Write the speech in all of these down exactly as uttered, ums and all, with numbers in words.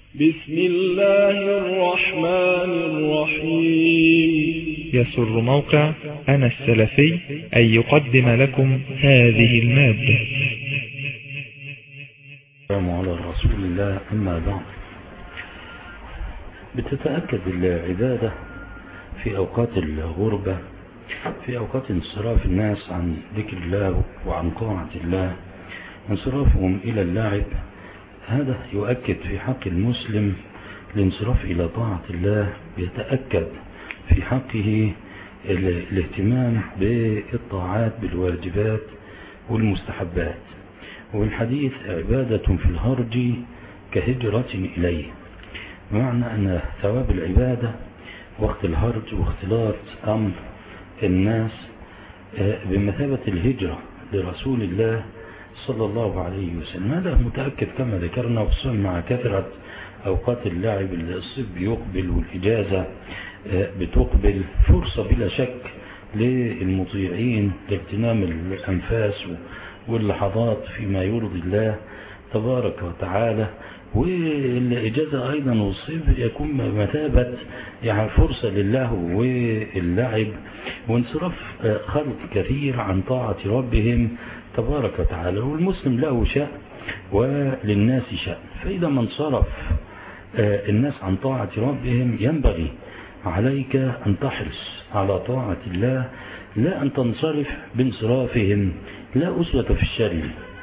بسم الله الرحمن الرحيم. يسر موقع أنا السلفي أن يقدم لكم هذه المادة. السلام على رسول الله. أما بعد، بتتأكد العبادة في أوقات الغربة، في أوقات انصراف الناس عن ذكر الله وعن طاعة الله، انصرافهم إلى اللعب. هذا يؤكد في حق المسلم الانصراف إلى طاعة الله، يتأكد في حقه الاهتمام بالطاعات بالواجبات والمستحبات. والحديث عبادة في الهرج كهجرة إليه، بمعنى أن ثواب العبادة وقت الهرج واختلاط أمر الناس بمثابة الهجرة لرسول الله صلى الله عليه وسلم. هذا متأكد كما ذكرنا، وخصوصا مع كثرة أوقات اللعب، الصيف بيقبل والإجازة بتقبل، فرصة بلا شك للمطيعين لاغتنام الأنفاس واللحظات فيما يرضي الله تبارك وتعالى. والإجازة أيضا والصيف يكون مثابة يعني فرصة لله واللعب وانصراف خلق كثير عن طاعة ربهم تبارك وتعالى. والمسلم له شأن وللناس شأن، فإذا ما انصرف الناس عن طاعة ربهم ينبغي عليك أن تحرص على طاعة الله، لا أن تنصرف بانصرافهم. لا أسوة في الشر،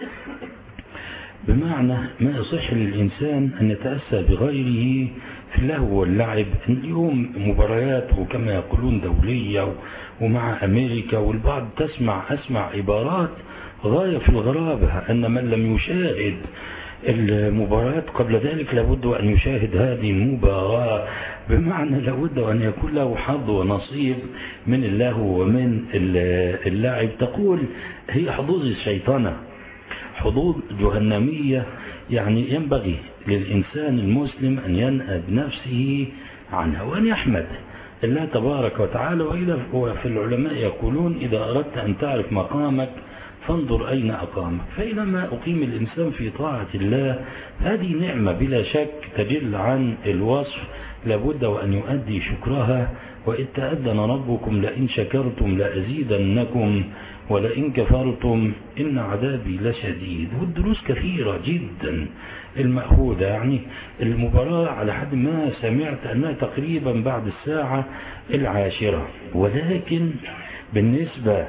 بمعنى ما يصح للإنسان أن يتأسى بغيره في اللهو واللعب. اليوم مباريات وكما يقولون دولية ومع أمريكا، والبعض تسمع أسمع عبارات غاية في الغرابة، أن من لم يشاهد المباريات قبل ذلك لابد أن يشاهد هذه المباراة، بمعنى لابد أن يكون له حظ ونصيب من اللهو ومن اللعب. تقول هي حظوظ الشيطنة، حظوظ جهنمية. يعني ينبغي للإنسان المسلم أن ينأى بنفسه عنها وأن يحمد الله تبارك وتعالى. وإذا في العلماء يقولون إذا أردت أن تعرف مقامك فانظر أين أقامك. فإذا ما أقيم الإنسان في طاعة الله هذه نعمة بلا شك تجل عن الوصف، لابد وأن يؤدي شكرها. وإذ تأذن ربكم لئن شكرتم لأزيدنكم ولئن كفرتم إن عذابي لشديد. والدروس كثيرة جدا المأخوذة. يعني المباراة على حد ما سمعت أنها تقريبا بعد الساعة العاشرة، ولكن بالنسبة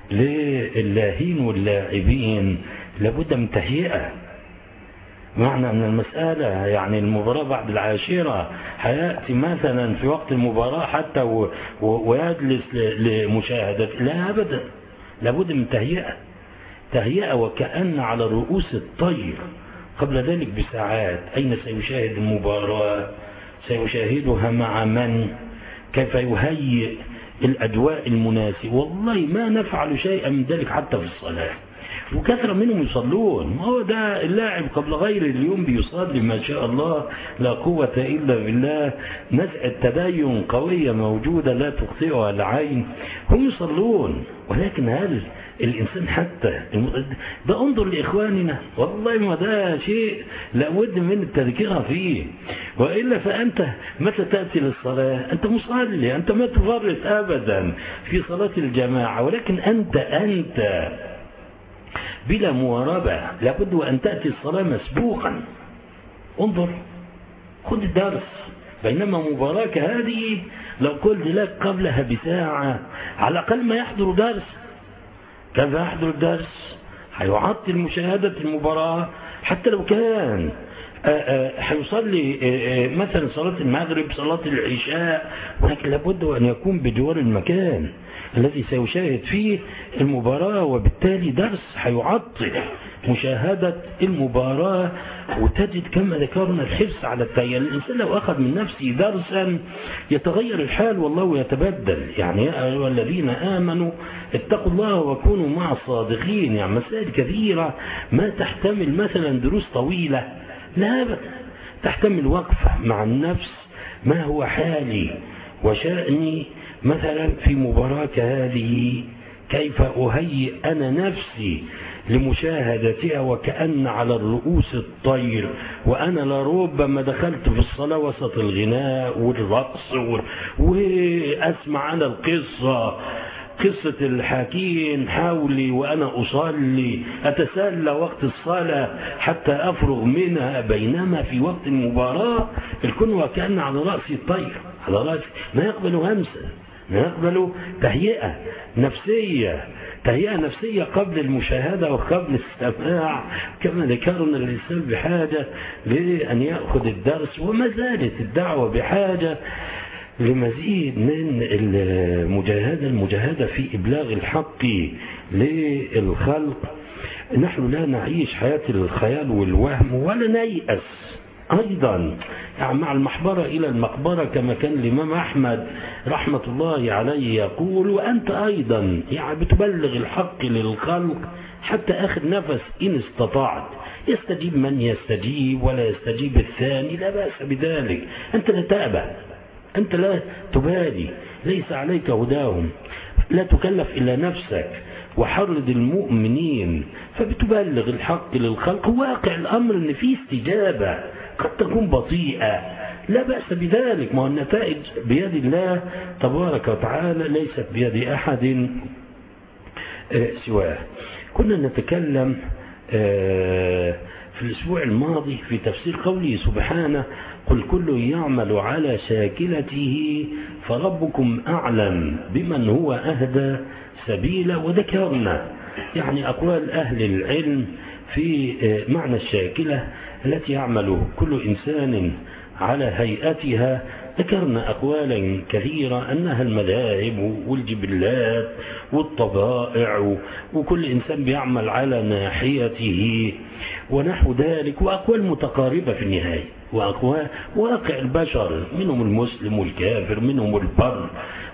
للاهين واللاعبين لابد من تهيئة. معنى أن المسألة يعني المباراة بعد العاشرة هيأتي مثلا في وقت المباراة حتى و... و... ويجلس لمشاهدة، لا أبدا، لابد من تهيئة تهيئة وكأن على رؤوس الطير قبل ذلك بساعات. أين سيشاهد المباراة؟ سيشاهدها مع من؟ كيف يهيئ الأجواء المناسبة؟ والله ما نفعل شيئا من ذلك حتى في الصلاة، وكثرة منهم يصلون. ما هو ده اللاعب قبل غير اليوم بيصلي ما شاء الله لا قوة إلا بالله، نزعة تدين قوية موجودة لا تخطئها العين، هم يصلون. ولكن هل الإنسان حتى ده انظر لإخواننا، والله ما ده شيء لابد من التذكير فيه، وإلا فأنت متى تأتي للصلاة أنت مصلي، أنت ما تفرط أبدا في صلاة الجماعة، ولكن أنت أنت بلا مواربة لابد أن تأتي الصلاة مسبوقا. انظر خذ الدرس، بينما مباراة هذه لو قلت لك قبلها بساعة على الأقل ما يحضر درس. كيف يحضر الدرس؟ هيعطل مشاهدة المباراة حتى لو كان هيصلي مثلا صلاة المغرب صلاة العشاء، ولكن لابد أن يكون بجوار المكان الذي سيشاهد فيه المباراة، وبالتالي درس هيعطل مشاهدة المباراة. وتجد كما ذكرنا الحرص على التغيير. الإنسان لو أخذ من نفسه درسا يتغير الحال والله ويتبدل. يعني يا أيها الذين آمنوا اتقوا الله وكونوا مع الصادقين. يعني مسائل كثيرة ما تحتمل مثلا دروس طويلة، لا بد تحتمل وقفة مع النفس، ما هو حالي وشأني مثلا في مباراة هذه كيف أهيئ أنا نفسي لمشاهدتها وكأن على الرؤوس الطير، وأنا لربما دخلت في الصلاة وسط الغناء والرقص وأسمع على القصة قصة الحكيم حولي وأنا أصلي أتسلى وقت الصلاة حتى أفرغ منها، بينما في وقت المباراة الكون وكأن على رأسي الطير، على رأسي ما يقبل همسا، ما يقبل تهيئة نفسية، تهيئة نفسية قبل المشاهدة وقبل السماع، كما ذكرنا الإنسان بحاجة لأن يأخذ الدرس، وما زالت الدعوة بحاجة لمزيد من المجاهدة المجاهدة في إبلاغ الحق للخلق. نحن لا نعيش حياة الخيال والوهم ولا نيأس أيضا، يعني مع المحبرة إلى المقبرة كما كان الإمام أحمد رحمة الله عليه يقول، وأنت أيضا يعني بتبلغ الحق للخلق حتى آخر نفس إن استطعت. يستجيب من يستجيب ولا يستجيب الثاني، لا بأس بذلك، أنت لا تأبى، أنت لا تبالي، ليس عليك هداهم، لا تكلف إلا نفسك وحرض المؤمنين، فبتبلغ الحق للخلق. واقع الأمر أن في استجابة قد تكون بطيئة، لا بأس بذلك، ما النتائج بيد الله تبارك وتعالى، ليست بيد أحد سواه. كنا نتكلم في الأسبوع الماضي في تفسير قوله سبحانه: قل كل يعمل على شاكلته فربكم أعلم بمن هو أهدى سبيلا. وذكرنا يعني أقوال أهل العلم في معنى الشاكلة التي يعمل كل إنسان على هيئتها. ذكرنا أقوالا كثيرة أنها المذاهب والجبلات والطبائع، وكل إنسان بيعمل على ناحيته ونحو ذلك، وأقوال متقاربة في النهاية، وأقوال واقع البشر، منهم المسلم والكافر، منهم البر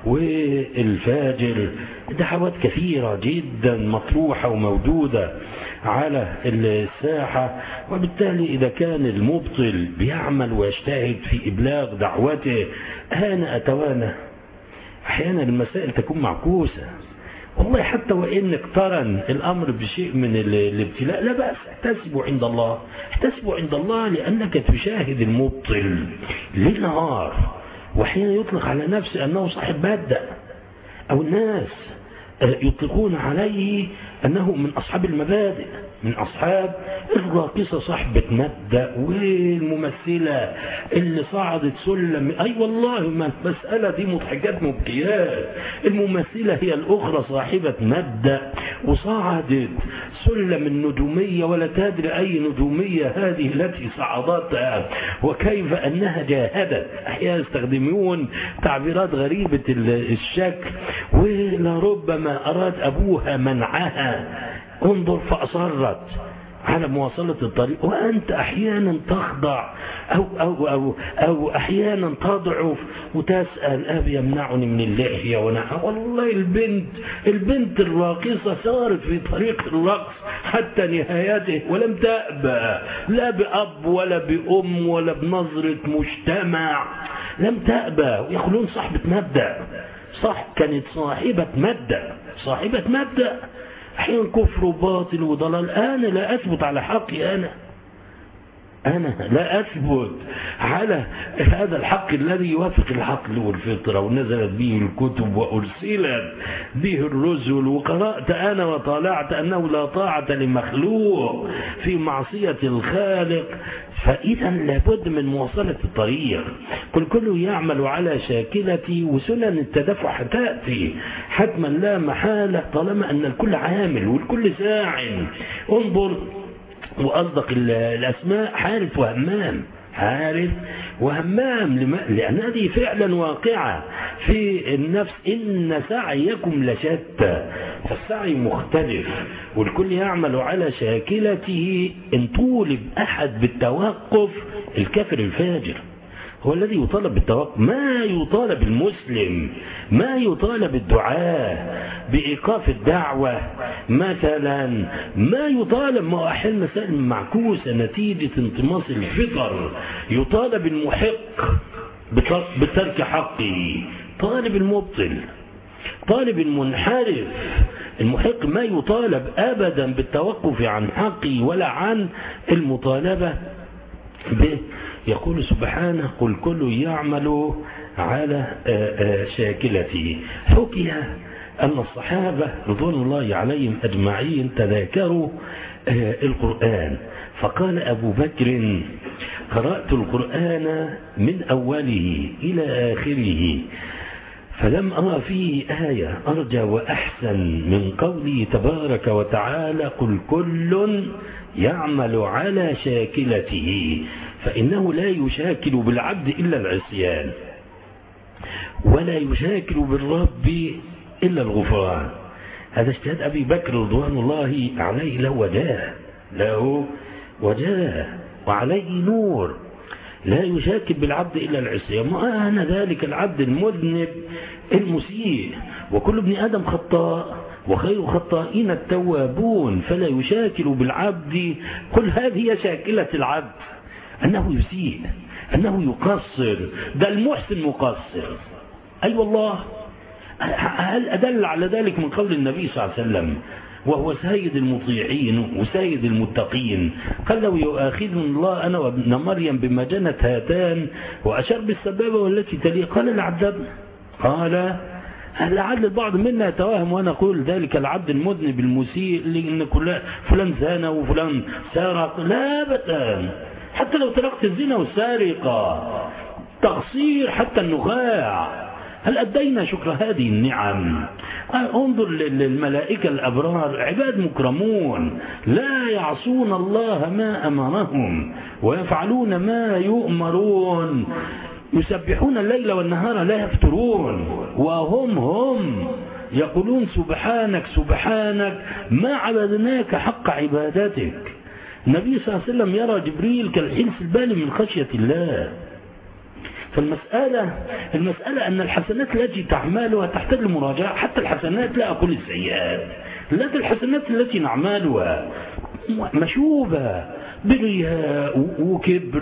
والفاجر. دعوات كثيرة جدا مطروحة وموجودة على الساحة، وبالتالي إذا كان المبطل بيعمل ويجتهد في إبلاغ دعوته أنا أتوانى. أحيانا المسائل تكون معكوسة والله، حتى وإن اقترن الأمر بشيء من الابتلاء لا بأس، احتسبوا عند الله، احتسبوا عند الله، لأنك تشاهد المبطل للنهار، وحين يطلق على نفسه أنه صاحب مبدأ، أو الناس يطلقون عليه أنه من أصحاب المبادئ، من أصحاب الراقصة صاحبة مبدأ، والممثلة اللي صعدت سلم. أي أيوة والله ما المسألة دي مضحكات مبكيات، الممثلة هي الأخرى صاحبة مبدأ وصعدت سلم النجومية، ولا تدري أي نجومية هذه التي صعدتها وكيف أنها جاهدت. أحيانا يستخدمون تعبيرات غريبة الشكل، ولربما أراد أبوها منعها، انظر فأصرت على مواصلة الطريق، وأنت أحيانا تخضع أو, أو, أو, أو أحيانا تضعف وتسأل أبي يمنعني من اللحية ونحو. والله البنت البنت الراقصة سارت في طريق الرقص حتى نهايته ولم تأبى، لا بأب ولا بأم ولا بنظرة مجتمع، لم تأبى، ويقولون صاحبة مبدأ. صح، كانت صاحبة مبدأ، صاحبة مبدأ. حين كفر وباطل وضلال، أنا لا أثبت على حقي، أنا أنا لا أثبت على هذا الحق الذي يوافق العقل والفطرة، ونزلت به الكتب وأرسلت به الرسل، وقرأت أنا وطالعت أنه لا طاعة لمخلوق في معصية الخالق. فإذا لابد من مواصلة الطريق. كل كل يعمل على شاكلتي، وسنن التدفع تأتي حتما لا محالة طالما أن الكل عامل والكل ساع. انظر وأصدق الأسماء حارث وهمام، حارث وهمام، لأن هذه فعلا واقعة في النفس. إن سعيكم لشتى، فالسعي مختلف، والكل يعمل على شاكلته. إن طولب أحد بالتوقف، الكافر الفاجر هو الذي يطالب بالتوقف، ما يطالب المسلم، ما يطالب الدعاء بإيقاف الدعوة مثلا، ما يطالب، ما أحيانا مسائل معكوسة نتيجة انطماس الفطر. يطالب المحق بترك حقه، طالب المبطل طالب المنحرف المحق ما يطالب أبدا بالتوقف عن حقه ولا عن المطالبة به. يقول سبحانه قل كل يعمل على شاكلته. حكي أن الصحابة رضوان الله عليهم أجمعين تذاكروا القرآن، فقال أبو بكر قرأت القرآن من أوله إلى آخره فلم أرى فيه آية أرجى وأحسن من قوله تبارك وتعالى قل كل يعمل على شاكلته فإنه لا يشاكل بالعبد إلا العصيان ولا يشاكل بالرب إلا الغفران. هذا اجتهاد أبي بكر رضوان الله عليه، له وجاه له وجاه وعليه نور. لا يشاكل بالعبد إلا العصيان، وأنا ذلك العبد المذنب المسيء، وكل ابن آدم خطاء وخير خطائين التوابون، فلا يشاكل بالعبد. قل هذه شاكلة العبد أنه يسيء، أنه يقصر، ده المحسن مقصر. أي أيوة والله. هل أدل على ذلك من قول النبي صلى الله عليه وسلم وهو سيد المطيعين وسيد المتقين؟ قال لو يؤاخذني الله أنا وابن مريم بما جنت هاتان، وأشار بالسبابة والتي تليه، قال العذاب. قال لعل البعض منا يتوهم وأنا أقول ذلك العبد المذنب المسيء لأن فلان زانى وفلان سارق. لا أبدا، حتى لو تركت الزنا والسارقة تقصير حتى النخاع. هل أدينا شكر هذه النعم؟ انظر للملائكة الأبرار، عباد مكرمون لا يعصون الله ما أمرهم ويفعلون ما يؤمرون، يسبحون الليل والنهار لا يفترون، وهم هم يقولون سبحانك سبحانك ما عبدناك حق عبادتك. النبي صلى الله عليه وسلم يرى جبريل كالحلس البالي من خشية الله. فالمسألة المسألة أن الحسنات التي تعملها تحتاج لمراجعة، حتى الحسنات لا أقول السيئات، لا الحسنات التي نعملها مشوبة برياء وكبر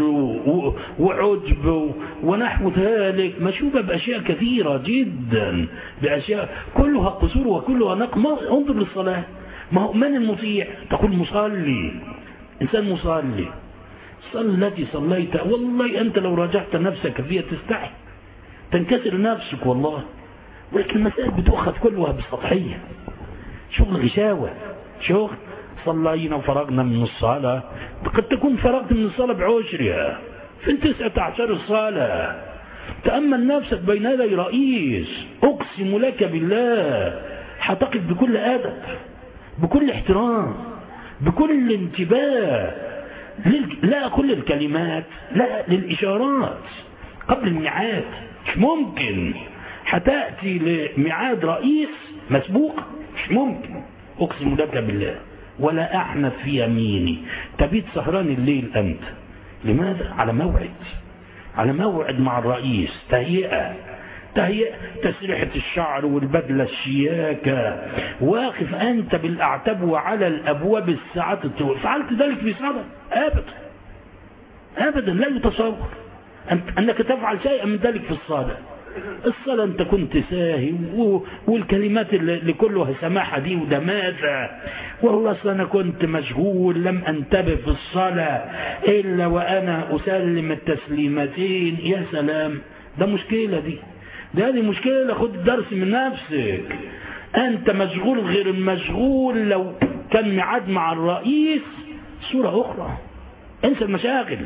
وعجب ونحو ذلك، مشوبة بأشياء كثيرة جدا، بأشياء كلها قصور وكلها نقص. انظر للصلاة، ما هو من المطيع؟ تقول مصلي، إنسان مصلي، الصلاة التي صليت والله أنت لو راجعت نفسك فيها تستحي، تنكسر نفسك والله. ولكن المسائل بتأخذ كلها بالسطحية، شغل غشاوة، شغل صلينا وفرغنا من الصلاة، قد تكون فرغت من الصلاة بعشرها في تسعة عشر الصلاة. تأمل نفسك بين يدي رئيس، أقسم لك بالله حتقف بكل أدب، بكل احترام، بكل انتباه، لا كل الكلمات، لا للإشارات قبل الميعاد. مش ممكن حتأتي لميعاد رئيس مسبوق، مش ممكن، أقسم لك بالله. ولا أحنث في يميني، تبيت سهران الليل أنت. لماذا؟ على موعد، على موعد مع الرئيس، تهيئة تهيئة تسريحة الشعر والبدلة الشياكة، واقف أنت بالأعتاب وعلى الأبواب الساعات الطويلة. فعلت ذلك في صلاة؟ أبدا أبدا، لا يتصور أنك تفعل شيئا من ذلك في الصلاة. الصلاة أنت كنت ساهي، والكلمات اللي كلها سماحة دي وده ماذا، والله أصلا أنا كنت مشغول لم أنتبه في الصلاة إلا وأنا أسلم التسليمتين. يا سلام، ده مشكلة دي، ده هذه مشكلة. خد الدرس من نفسك، أنت مشغول غير المشغول. لو كان ميعاد مع الرئيس صورة أخرى، انسى المشاغل،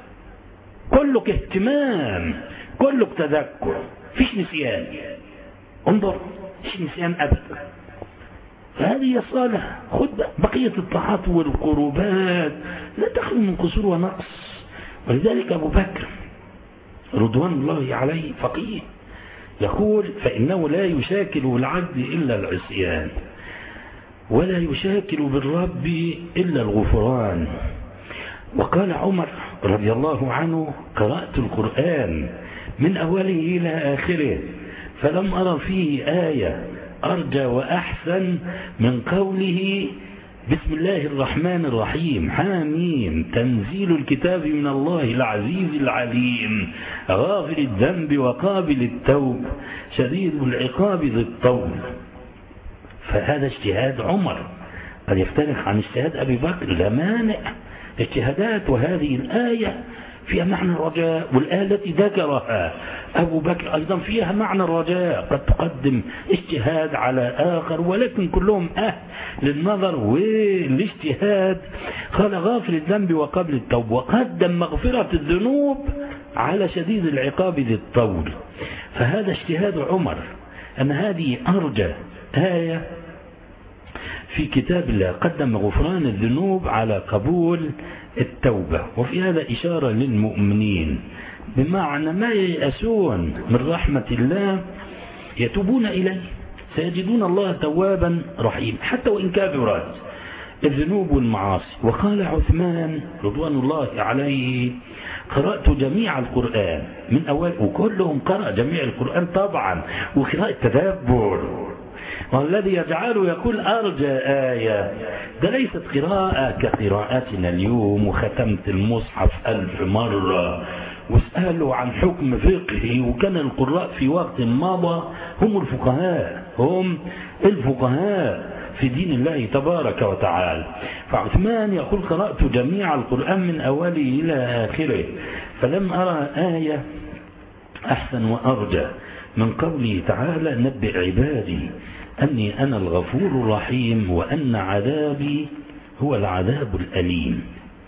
كلك اهتمام، كلك تذكر، فيش نسيان. انظر، فيش نسيان أبدا. فهذه الصالة. خد بقية الطاعات والقربات لا تخلو من قصور ونقص. ولذلك أبو بكر رضوان الله عليه فقيه يقول فإنه لا يشاكل بالعبد إلا العصيان ولا يشاكل بالرب إلا الغفران. وقال عمر رضي الله عنه قرأت القرآن من أوله إلى آخره فلم أرى فيه آية أرجى وأحسن من قوله بسم الله الرحمن الرحيم حاميم تنزيل الكتاب من الله العزيز العليم غافر الذنب وقابل التوب شديد العقاب ذي الطول. فهذا اجتهاد عمر قد يختلف عن اجتهاد أبي بكر، لا مانع اجتهادات، وهذه الآية فيها معنى الرجاء، والآية التي ذكرها أبو بكر أيضا فيها معنى الرجاء. قد تقدم اجتهاد على آخر ولكن كلهم أهل للنظر والاجتهاد. قال غافر الذنب وقبل التوب، وقدم مغفرة الذنوب على شديد العقاب ذي الطول. فهذا اجتهاد عمر أن هذه أرجى آية في كتاب الله، قدم غفران الذنوب على قبول التوبة. وفي هذا إشارة للمؤمنين بمعنى ما ييأسون من رحمة الله يتوبون إليه سيجدون الله توابا رحيما حتى وإن كبرت الذنوب والمعاصي. وقال عثمان رضوان الله عليه قرأت جميع القرآن من أول، وكلهم قرأ جميع القرآن طبعا وقراءة تدبر. والذي يجعله يقول أرجى آية ده ليست قراءة كقراءاتنا اليوم وختمت المصحف ألف مرة واسألوا عن حكم فقهي. وكان القراء في وقت مضى هم الفقهاء، هم الفقهاء في دين الله تبارك وتعالى. فعثمان يقول قرأت جميع القرآن من أوله إلى آخره فلم أرى آية أحسن وأرجى من قوله تعالى نبئ عبادي أني أنا الغفور الرحيم وأن عذابي هو العذاب الأليم.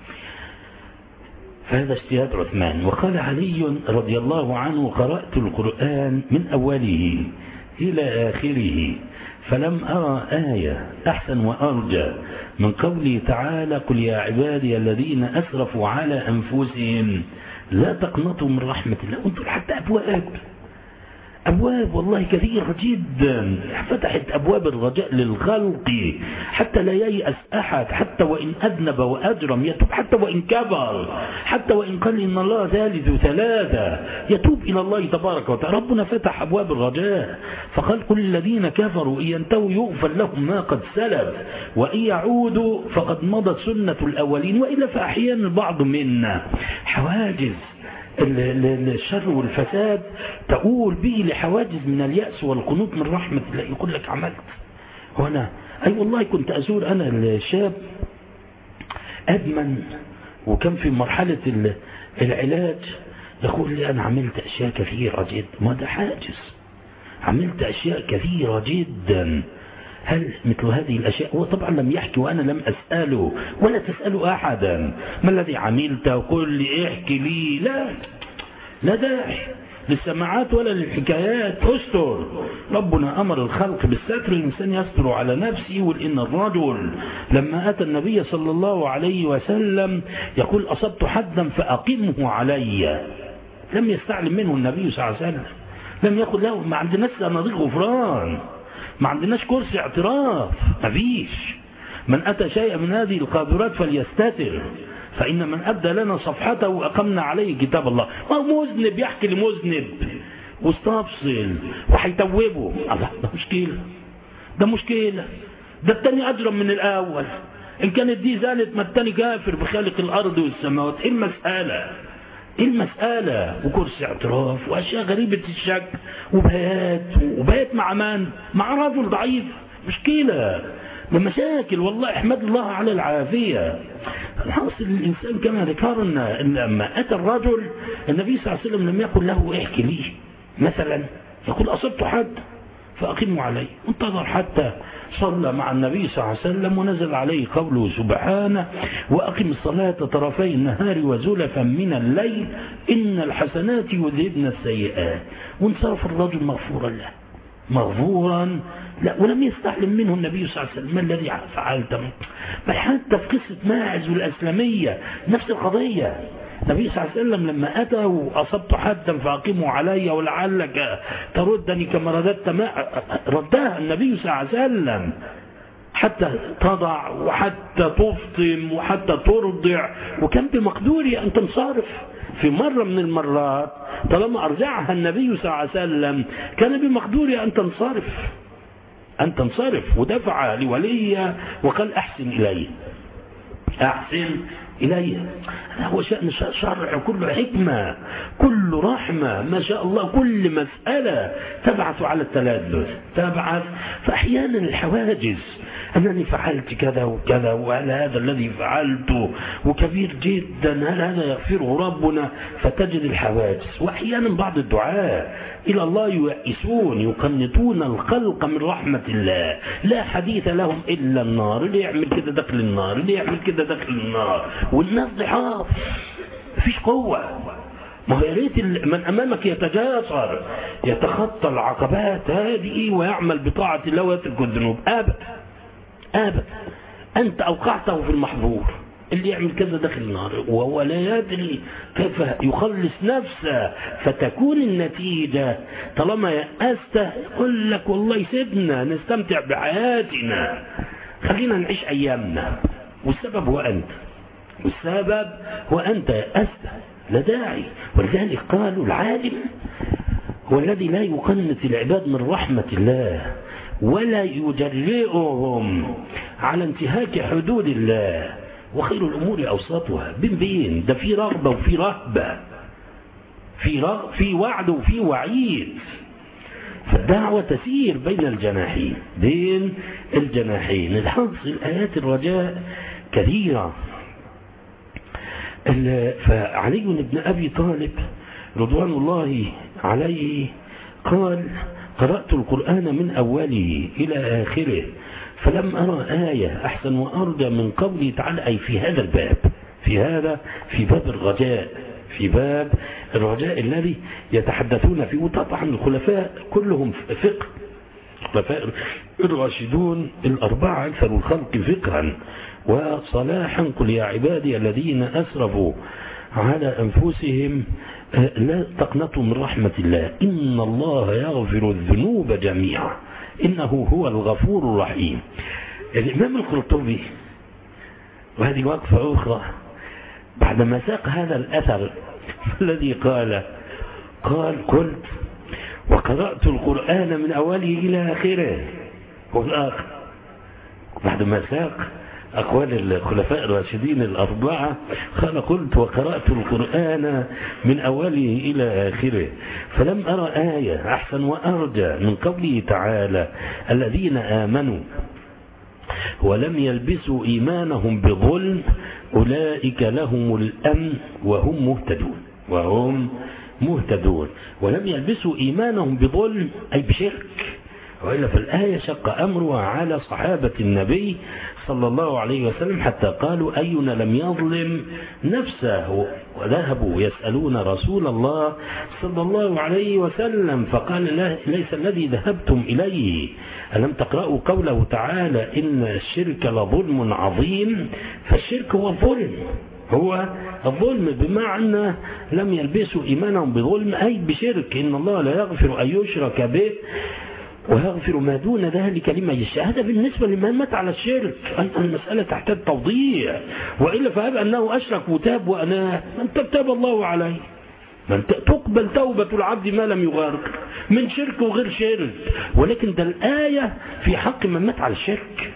فهذا اجتهاد عثمان. وقال علي رضي الله عنه قرأت القرآن من أوله إلى آخره فلم أرى آية أحسن وأرجى من قوله تعالى قل يا عبادي الذين أسرفوا على أنفسهم لا تقنطوا من رحمة الله. انظر حتى أبواب أبواب والله كثيرة جدا فتحت أبواب الرجاء للخلق حتى لا ييأس أحد، حتى وإن أذنب وأجرم يتوب، حتى وإن كبر، حتى وإن قال إن الله ثالث ثلاثة يتوب إلى الله تبارك وتعالى. ربنا فتح أبواب الرجاء فقال كل الذين كفروا إن ينتهوا يغفر لهم ما قد سلف وإن يعودوا فقد مضت سنة الأولين. وإلا فأحيانا البعض منا حواجز الشر والفساد تقول به لحواجز من اليأس والقنوط من رحمة الله. يقول لك عملت وأنا أي أيوة والله كنت أزور أنا الشاب أدمن وكان في مرحلة العلاج يقول لي أنا عملت أشياء كثيرة جدا. ما ده حاجز، عملت أشياء كثيرة جدا. هل مثل هذه الأشياء؟ هو طبعا لم يحكي وأنا لم أسأله ولا تسأله أحدا ما الذي عملته وقل لي احكي لي. لا لا داعي للسماعات ولا للحكايات. استر. ربنا أمر الخلق بالستر، الإنسان يستر على نفسه. وإن الرجل لما أتى النبي صلى الله عليه وسلم يقول أصبت حدا فأقمه علي، لم يستعلم منه النبي صلى الله عليه وسلم، لم يقل له ما عندناش صناديق غفران، ما عندناش كرسي اعتراف، ما فيش. من أتى شيئا من هذه القاذورات فليستتر فإن من أبدى لنا صفحته وأقمنا عليه كتاب الله. ما هو مذنب يحكي لمذنب واستفصل وحيتوبه. الله ده مشكلة، ده مشكلة. ده التاني أجرم من الأول. إن كانت دي زالت ما التاني كافر بخالق الأرض والسماوات. إيه المسألة؟ إيه المسألة؟ وكرسي اعتراف وأشياء غريبة الشك وبيات وبيات مع من؟ مع رجل ضعيف. مشكلة، ده مشاكل والله. احمد الله على العافية. الحاصل الإنسان كما ذكرنا إن لما أتى الرجل النبي صلى الله عليه وسلم لم يقل له احكي لي مثلا، يقول أصبت حد فأقيموا عليه. انتظر حتى صلى مع النبي صلى الله عليه وسلم ونزل عليه قوله سبحانه وأقم الصلاة طرفي النهار وزلفا من الليل إن الحسنات يذهبن السيئات. وانصرف الرجل مغفورا له، مغفورا لا. ولم يستحلم منه النبي صلى الله عليه وسلم ما الذي فعلت. بل حتى في قصة ماعز والأسلمية نفس القضية. النبي صلى الله عليه وسلم لما أتى وأصبت حدا فأقيموا علي ولعلك تردني كما رددت ما ردها النبي صلى الله عليه وسلم حتى تضع وحتى تفطم وحتى ترضع. وكان بمقدوري أن تنصرف في مرة من المرات طالما أرجعها النبي صلى الله عليه وسلم كان بمقدوري أن تنصرف أن تنصرف، ودفع لوليه وقال أحسن إليه أحسن إليه. هذا هو شأن شرع، كله حكمة، كله رحمة، ما شاء الله. كل مسألة تبعث على التلذذ، تبعث. فأحيانا الحواجز، أنني فعلت كذا وكذا، وهل هذا الذي فعلته وكبير جدا، هل هذا يغفره ربنا؟ فتجد الحواجز. وأحيانا بعض الدعاء إلى الله ييئسون، يقنطون الخلق من رحمة الله، لا حديث لهم إلا النار، اللي يعمل كده دخل النار، اللي يعمل كده دخل النار، والناس ضعاف، مفيش قوة. ما هو يا ريت من أمامك يتجاسر، يتخطى العقبات هذه ويعمل بطاعة الله ويترك الذنوب. أبدا أبدا، أنت أوقعته في المحظور، اللي يعمل كذا داخل النار وهو لا يدري كيف يخلص نفسه. فتكون النتيجة طالما يأسته يقول لك والله سيبنا نستمتع بحياتنا، خلينا نعيش أيامنا، والسبب هو أنت، والسبب هو أنت يأسته، لا داعي. ولذلك قالوا العالم هو الذي لا يقنط العباد من رحمة الله ولا يجرئهم على انتهاك حدود الله، وخير الأمور أوسطها. بين بين ده في رغبة وفي رهبة، في رغ... في وعد وفي وعيد. فالدعوة تسير بين الجناحين، بين الجناحين. الحاصل آيات الرجاء كثيرة. فعلي بن أبي طالب رضوان الله عليه قال: قرأت القرآن من أوله إلى آخره فلم أرى آية أحسن وأرجى من قوله تعالى، أي في هذا الباب، في هذا في باب الرجاء، في باب الرجاء الذي يتحدثون فيه. وطبعا الخلفاء كلهم فقه، الخلفاء الراشدون الأربعة أكثر الخلق فقها وصلاحا. قل يا عبادي الذين أسرفوا على أنفسهم لا تقنطوا من رحمة الله إن الله يغفر الذنوب جميعا إنه هو الغفور الرحيم. الإمام القرطبي، وهذه وقفة أخرى، بعدما ساق هذا الأثر الذي قال قال قلت وقرأت القرآن من أوله إلى آخره، والآخر بعدما ساق أقوال الخلفاء الراشدين الأربعة قال قلت وقرأت القرآن من أوله إلى آخره فلم أرى آية أحسن وأرجى من قوله تعالى الذين آمنوا ولم يلبسوا إيمانهم بظلم أولئك لهم الأمن وهم مهتدون وهم مهتدون ولم يلبسوا إيمانهم بظلم أي بشرك. وإلا فالآية شق أمرها على صحابة النبي صلى الله عليه وسلم حتى قالوا أينا لم يظلم نفسه، وذهبوا يسألون رسول الله صلى الله عليه وسلم فقال ليس الذي ذهبتم إليه، ألم تقرأوا قوله تعالى إن الشرك لظلم عظيم؟ فالشرك هو الظلم، هو الظلم بمعنى لم يلبسوا إيمانهم بظلم أي بشرك. إن الله لا يغفر أن يشرك به ويغفر ما دون ذلك لمن يشاء. هذا بالنسبة لمن مات على الشرك، أيضا المسألة تحتاج توضيح، وإلا فهب أنه أشرك وتاب وأنا من تاب الله عليه، من تقبل توبة العبد ما لم يغرق من شرك وغير شرك. ولكن ده الآية في حق من مات على الشرك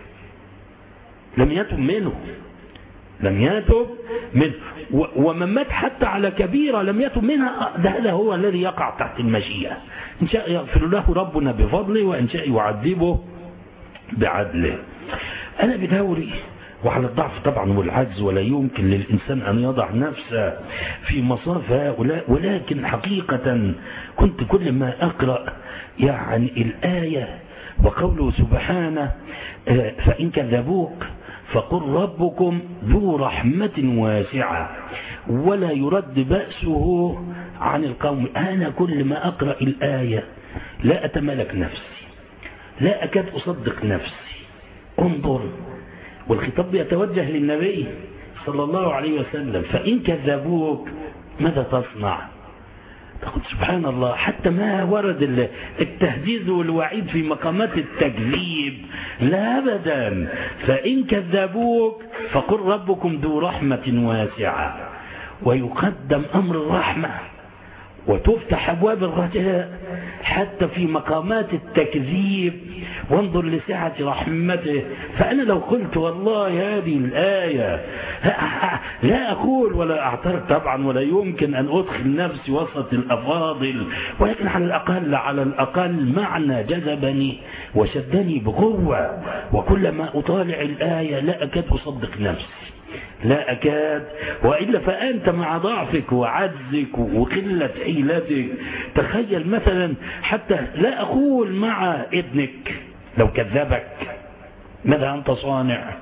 لم يتب منه، لم يتب منه، ومن مات حتى على كبيرة لم يتب منها، ده هذا هو الذي يقع تحت المشيئة. إن شاء يغفر له ربنا بفضله وإن شاء يعذبه بعدله. أنا بدوري وعلى الضعف طبعا والعجز، ولا يمكن للإنسان أن يضع نفسه في مصاف هؤلاء، ولكن حقيقة كنت كل ما أقرأ يعني الآية وقوله سبحانه فإن كذبوك فقل ربكم ذو رحمة واسعة ولا يرد بأسه عن القوم. أنا كل ما أقرأ الآية لا أتملك نفسي، لا أكاد أصدق نفسي. انظر، والخطاب يتوجه للنبي صلى الله عليه وسلم فإن كذبوك ماذا تصنع؟ تقول سبحان الله، حتى ما ورد التهديد والوعيد في مقامات التكذيب، لا أبدا. فإن كذبوك فقل ربكم ذو رحمة واسعة، ويقدم أمر الرحمة وتفتح أبواب الرجاء حتى في مقامات التكذيب، وانظر لسعة رحمته. فأنا لو قلت والله هذه الآية لا أقول ولا أعترض طبعا، ولا يمكن أن أدخل نفسي وسط الأفاضل، ولكن على الأقل على الأقل معنى جذبني وشدني بقوة، وكلما أطالع الآية لا أكاد أصدق نفسي، لا أكاد. وإلا فأنت مع ضعفك وعجزك وقلة حيلتك، تخيل مثلا حتى لا أقول مع ابنك لو كذبك ماذا أنت صانع؟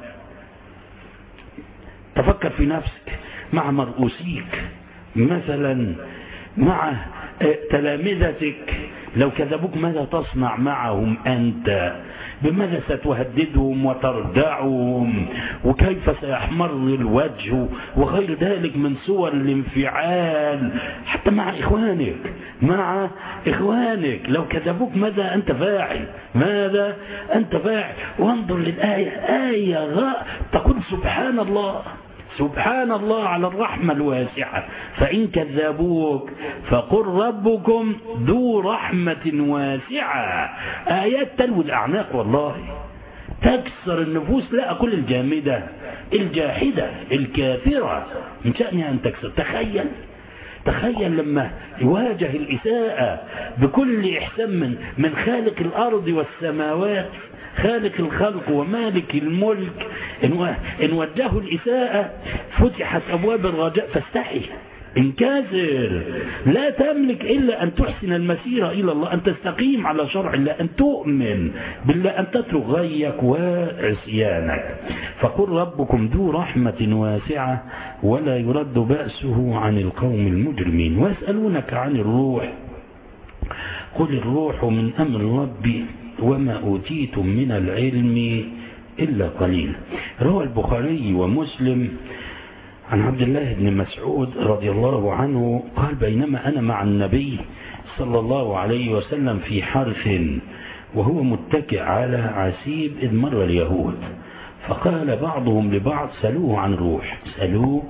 تفكر في نفسك، مع مرؤوسيك مثلا، مع تلامذتك لو كذبوك ماذا تصنع معهم أنت؟ بماذا ستهددهم وتردعهم؟ وكيف سيحمر الوجه وغير ذلك من صور الانفعال. حتى مع إخوانك، مع إخوانك لو كذبوك ماذا أنت فاعل؟ ماذا أنت فاعل؟ وانظر للآية، آية غاء تقول سبحان الله، سبحان الله على الرحمة الواسعة. فإن كذبوك فقل ربكم ذو رحمة واسعة. آيات تلوي الأعناق والله، تكسر النفوس، لا أقول الجامدة، الجاحدة الكافرة من شأنها أن تكسر. تخيل تخيل لما يواجه الإساءة بكل إحسان من, من خالق الأرض والسماوات، خالق الخلق ومالك الملك، إن وجهه الإساءة فتحت أبواب الرجاء فاستحي، انكسر. لا تملك إلا أن تحسن المسيرة إلى الله، أن تستقيم على شرع الله، أن تؤمن بالله، أن تترك غيك وعصيانك. فقل ربكم ذو رحمة واسعة ولا يرد بأسه عن القوم المجرمين. ويسألونك عن الروح قل الروح من أمر ربي وما أوتيتم من العلم إلا قليل. روى البخاري ومسلم عن عبد الله بن مسعود رضي الله عنه قال بينما أنا مع النبي صلى الله عليه وسلم في حرث وهو متكئ على عسيب إذ مر اليهود، فقال بعضهم لبعض سألوه عن الروح، سألوه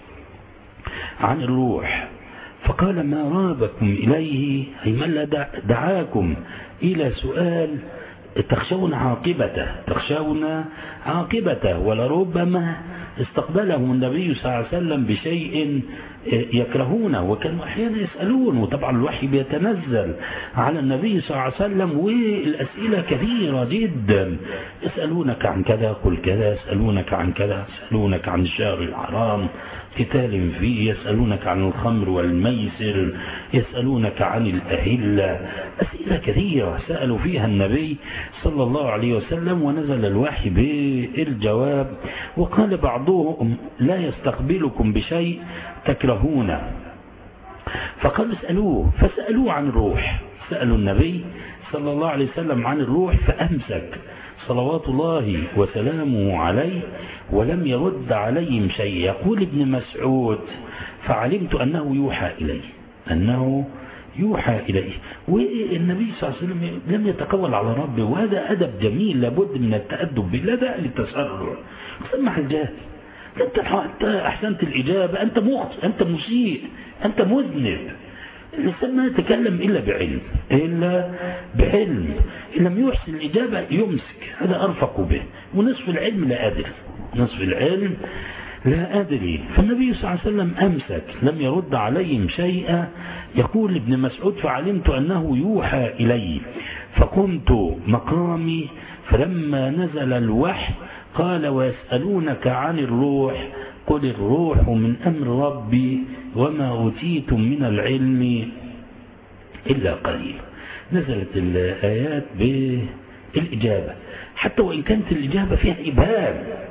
عن الروح، فقال ما رابكم إليه، أي ما دعاكم إلى سؤال تخشون عاقبته، تخشون عاقبته. ولربما استقبله النبي صلى الله عليه وسلم بشيء يكرهونه، وكانوا أحيانا يسألون، وطبعا الوحي بيتنزل على النبي صلى الله عليه وسلم، والأسئلة كثيرة جدا. يسألونك عن كذا قل كذا، يسألونك عن كذا، يسألونك عن الشهر الحرام قتال فيه، يسألونك عن الخمر والميسر، يسألونك عن الأهلة، أسئلة كثيرة سألوا فيها النبي صلى الله عليه وسلم، ونزل الوحي بالجواب. وقال بعضهم لا يستقبلكم بشيء تكرهونه، فقالوا اسألوه، فسألوه عن الروح، سألوا النبي صلى الله عليه وسلم عن الروح فأمسك صلوات الله وسلامه عليه ولم يرد عليهم شيء. يقول ابن مسعود فعلمت أنه يوحى إليه، أنه يوحى إليه. والنبي صلى الله عليه وسلم لم يتقول على ربه، وهذا أدب جميل لابد من التأدب به، لا داعي للتسرع. سمح الجاهل، أنت أحسنت الإجابة، أنت مخطئ، أنت مسيء، أنت مذنب. الإنسان ما يتكلم إلا بعلم، إلا بعلم. إن لم يحسن الإجابة يمسك، هذا أرفق به. ونصف العلم لا أدري، نصف العلم لا أدري. فالنبي صلى الله عليه وسلم أمسك، لم يرد عليهم شيئا. يقول ابن مسعود فعلمت أنه يوحى إلي فقمت مقامي، فلما نزل الوحي قال ويسألونك عن الروح قل الروح من أمر ربي وما أوتيتم من العلم إلا قليل. نزلت الآيات بالإجابة، حتى وإن كانت الإجابة فيها إبهام.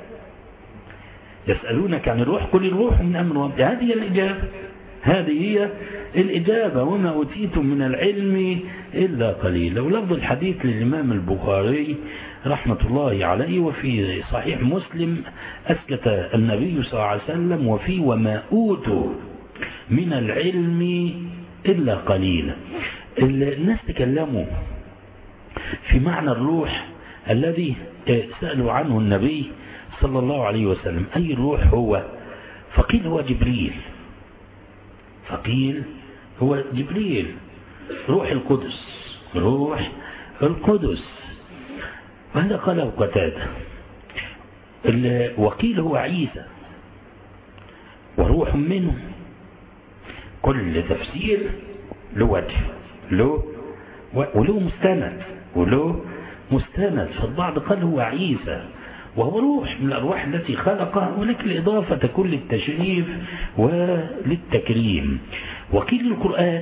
يسألونك عن الروح قل الروح من أمر ربي، هذه هي الإجابة، هذه هي الإجابة وما أوتيتم من العلم إلا قليل. ولفظ الحديث للإمام البخاري رحمة الله عليه وفي صحيح مسلم أسكت النبي صلى الله عليه وسلم وفي وما أوتوا من العلم إلا قليل. الناس تكلموا في معنى الروح الذي سألوا عنه النبي صلى الله عليه وسلم، أي الروح هو؟ فقيل هو جبريل، فقيل هو جبريل، روح القدس، روح القدس. وهذا قاله قتادة. وقيل هو عيسى وروح منه. كل تفسير له وجه له وله مستند وله مستند. فالبعض قال هو عيسى وهو روح من الأرواح التي خلقها، ولكن الإضافة تكون للتشريف وللتكريم. وقيل القرآن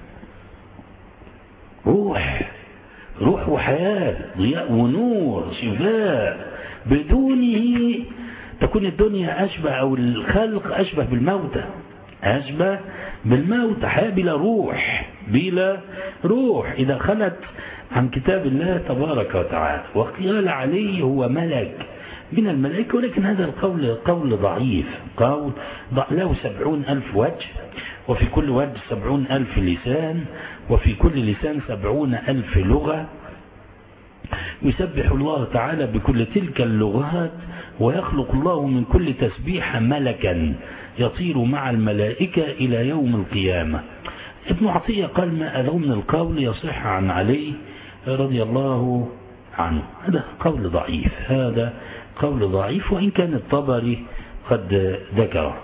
روح، روح وحياة، ضياء ونور، شفاء، بدونه تكون الدنيا أشبه أو الخلق أشبه بالموتى، أشبه بالموتى، حياة بلا روح، بلا روح إذا خلت عن كتاب الله تبارك وتعالى. وقيل عليه هو ملك من الملائكة، ولكن هذا القول قول ضعيف، قول له سبعون ألف وجه، وفي كل وجه سبعون ألف لسان، وفي كل لسان سبعون ألف لغة، يسبح الله تعالى بكل تلك اللغات، ويخلق الله من كل تسبيح ملكا يطير مع الملائكة إلى يوم القيامة. ابن عطية قال ما أذو من القول يصح عن علي رضي الله عنه. هذا قول ضعيف، هذا قول ضعيف، وإن كان الطبري قد ذكره.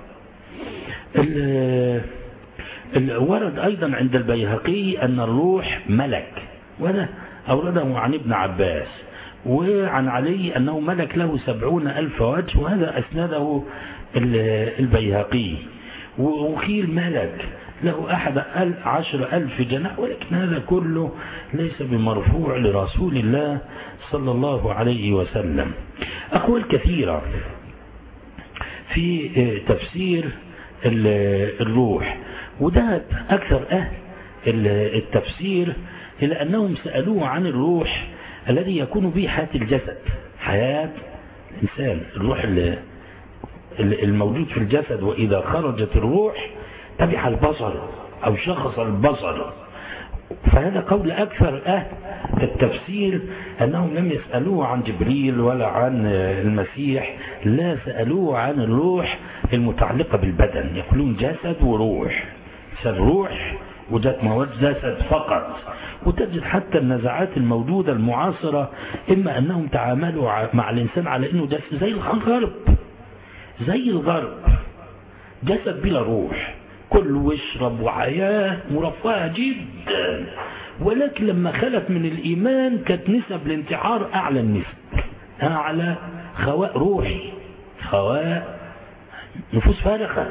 ورد أيضا عند البيهقي أن الروح ملك، وهذا أورده عن ابن عباس، وعن علي أنه ملك له سبعون ألف وجه، وهذا أسنده البيهقي. وقيل ملك له أحد عشر ألف جناح، ولكن هذا كله ليس بمرفوع لرسول الله صلى الله عليه وسلم. أقوال كثيرة في تفسير الروح، وده أكثر أهل التفسير إلى أنهم سألوه عن الروح الذي يكون به حياة الجسد، حياة الإنسان، الروح الموجود في الجسد، وإذا خرجت الروح تبع البصر أو شخص البصر. فهذا قول أكثر أهل التفسير، أنهم لم يسألوه عن جبريل ولا عن المسيح، لا سألوه عن الروح المتعلقة بالبدن، يقولون جسد وروح، روح وجات مواد جسد فقط. وتجد حتى النزاعات الموجودة المعاصرة إما أنهم تعاملوا مع الإنسان على أنه جسد زي الغرب، زي الغرب، جسد بلا روح، كل واشرب وحياة مرفهة جدا. ولكن لما خلت من الإيمان كانت نسب الانتحار أعلى النسب، أعلى خواء روحي، خواء نفوس فارغة،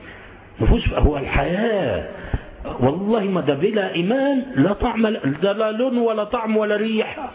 نفوس. هو الحياة والله ما ده بلا إيمان لا طعم، لا لون ولا طعم ولا ريحة.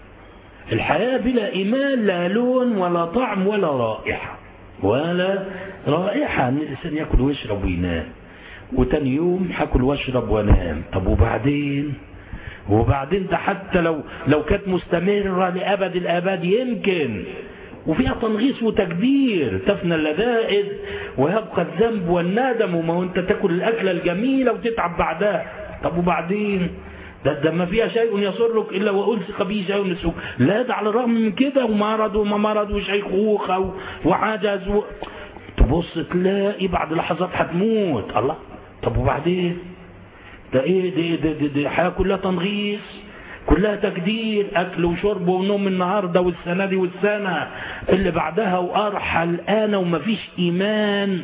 الحياة بلا إيمان لا لون ولا طعم ولا رائحة، ولا رائحة. أن الإنسان يأكل ويشرب وينام، وتاني يوم حاكل واشرب وانام. طب وبعدين وبعدين ده حتى لو لو كانت مستمرة لأبد الآباد يمكن، وفيها تنغيص وتكبير، تفنى اللذائذ ويبقى الذنب والندم. وما هو انت تاكل الأكلة الجميلة وتتعب بعدها. طب وبعدين ده, ده ما فيها شيء يسرك إلا وألصق به شيء يسرك. لا، ده على الرغم من كده ومرض وما مرض وشيخوخة وعجز و... تبص تلاقي بعد لحظات هتموت. الله، طب وبعدين ده ايه؟ دي, دي, دي, دي حياة كلها تنغيص، كلها تقدير، اكل وشرب ونوم النهارده والسنه دي والسنه اللي بعدها، وارحل انا ومفيش ايمان.